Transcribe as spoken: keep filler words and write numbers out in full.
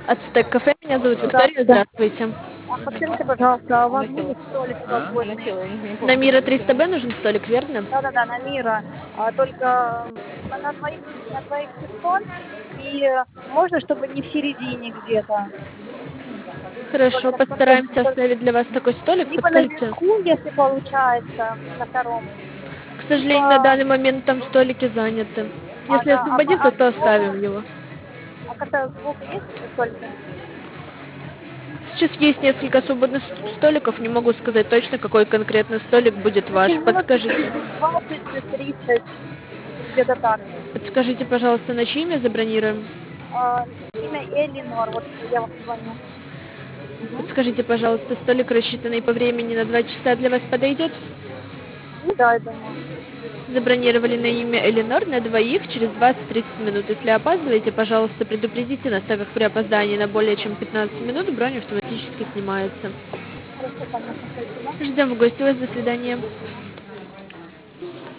Ацтек кафе, меня зовут Да, Виктория, да. здравствуйте. А подскажите, пожалуйста, а у вас будет столик свободный? На Мира триста Б нужен столик, верно? Да-да-да, на Мира. А, только на, на двоих, на двоих персон. И э, можно, чтобы не в середине где-то. Хорошо, Только, только, постараемся только оставить для вас такой столик. либо Подскажите, наверху, если получается, на втором, к сожалению, на либо данный момент там столики заняты. а, Если на, а, по- освободится, а то сбоку, оставим его. а как-то сбоку есть столики? Сейчас есть несколько свободных с- столиков, не могу сказать точно, какой конкретно столик будет Ну, ваш. через минут Подскажите. через двадцать тридцать, где-то так. Подскажите, пожалуйста, на чье имя забронируем? А, имя Элинор, вот я вам звоню. Мгм. Подскажите, пожалуйста, столик, рассчитанный по времени на два часа, для вас подойдет? Ну да, я думаю. Забронировали на имя Эленор на двоих через двадцать-тридцать минут. Если опаздываете, пожалуйста, предупредите нас, так как при опоздании на более чем пятнадцать минут бронь автоматически снимается. Хорошо, понятно, спасибо. Ждем в гости вас. До свидания.